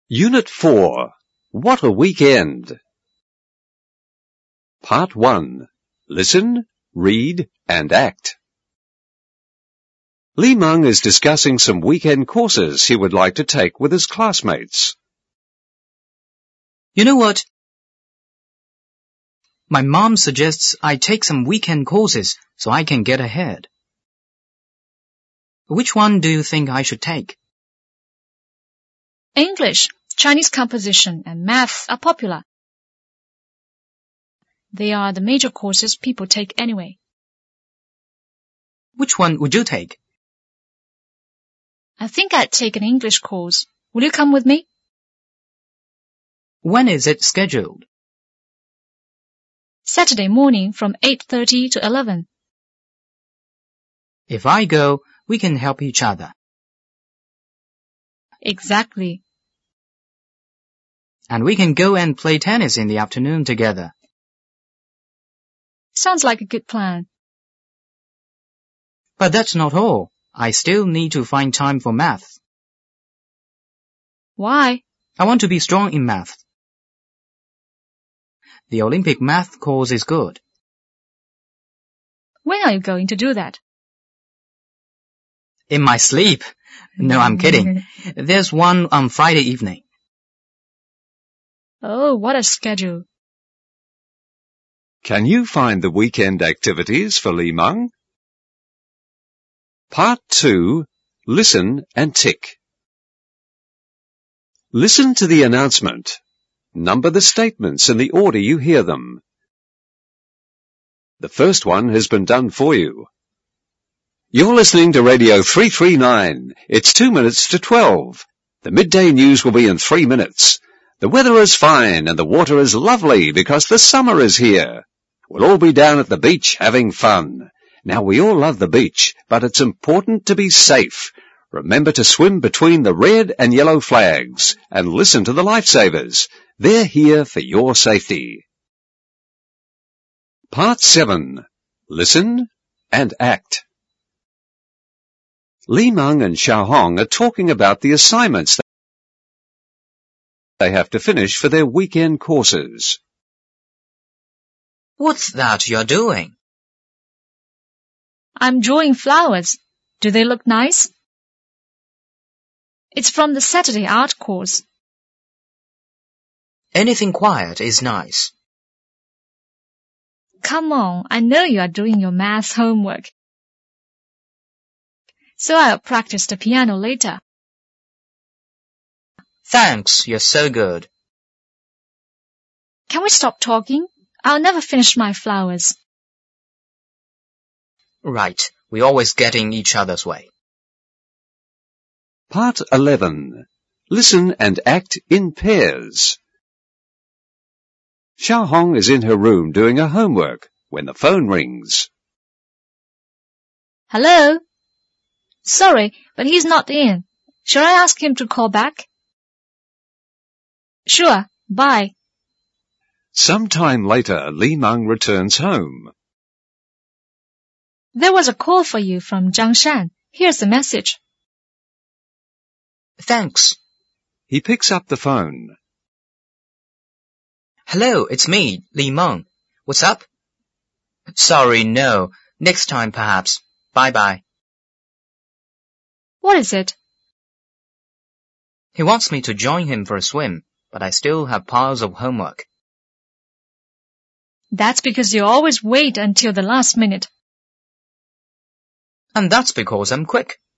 Unit 4. What a Weekend! Part 1. Listen, read, and act. Li Meng is discussing some weekend courses he would like to take with his classmates. You know what? My mom suggests I take some weekend courses so I can get ahead. Which one do you think I should take? English, Chinese composition, and maths are popular. They are the major courses people take anyway. Which one would you take? I think I'd take an English course. Will you come with me? When is it scheduled? Saturday morning from 8:30 to 11. If I go, we can help each other. Exactly. And we can go and play tennis in the afternoon together. Sounds like a good plan. But that's not all. I still need to find time for math. Why? I want to be strong in math. The Olympic math course is good. When are you going to do that? In my sleep. No, I'm kidding. There's one on Friday evening. Oh, what a schedule. Can you find the weekend activities for Li Meng? Part 2. Listen and tick. Listen to the announcement. Number the statements in the order you hear them. The first one has been done for you. You're listening to Radio 339. It's 2 minutes to 12. The midday news will be in 3 minutes. The weather is fine and the water is lovely because the summer is here. We'll all be down at the beach having fun. Now, we all love the beach, but it's important to be safe. Remember to swim between the red and yellow flags and listen to the lifesavers. They're here for your safety. Part 7. Listen and act. Li Meng and Xiaohong are talking about the assignments they have to finish for their weekend courses. What's that you're doing? I'm drawing flowers. Do they look nice? It's from the Saturday art course. Anything quiet is nice. Come on, I know you are doing your math homework. So I'll practice the piano later. Thanks, you're so good. Can we stop talking? I'll never finish my flowers. Right, we always get in each other's way. Part 11. Listen and act in pairs. Xiaohong is in her room doing her homework when the phone rings. Hello? Sorry, but he's not in. Shall I ask him to call back? Sure, bye. Some time later, Li Meng returns home. There was a call for you from Zhang Shan. Here's the message. Thanks. He picks up the phone. Hello, it's me, Li Meng. What's up? Sorry, no. Next time, perhaps. Bye-bye. What is it? He wants me to join him for a swim, but I still have piles of homework. That's because you always wait until the last minute. And that's because I'm quick.